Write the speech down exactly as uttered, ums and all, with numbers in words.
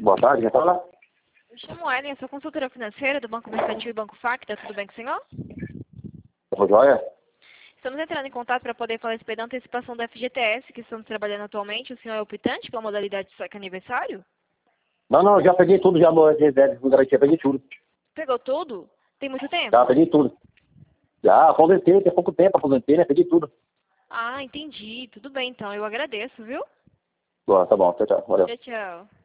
Boa tarde, quem fala? Me chamo Ellen, eu sou consultora financeira do Banco Mercantil e Banco Facta. Tudo bem com o senhor? Ô, joia? Estamos entrando em contato para poder falar a respeito da antecipação do F G T S que estamos trabalhando atualmente. O senhor é optante pela modalidade de saque aniversário? Não, não, já peguei tudo, já no reserva, com garantia, peguei tudo. Pegou tudo? Tem muito tempo? Já, peguei tudo. Já, aposentei, tem pouco tempo, aposentei, né? Peguei tudo. Ah, entendi. Tudo bem, então. Eu agradeço, viu? Boa, tá bom, tchau, tchau, valeu. Tchau, tchau.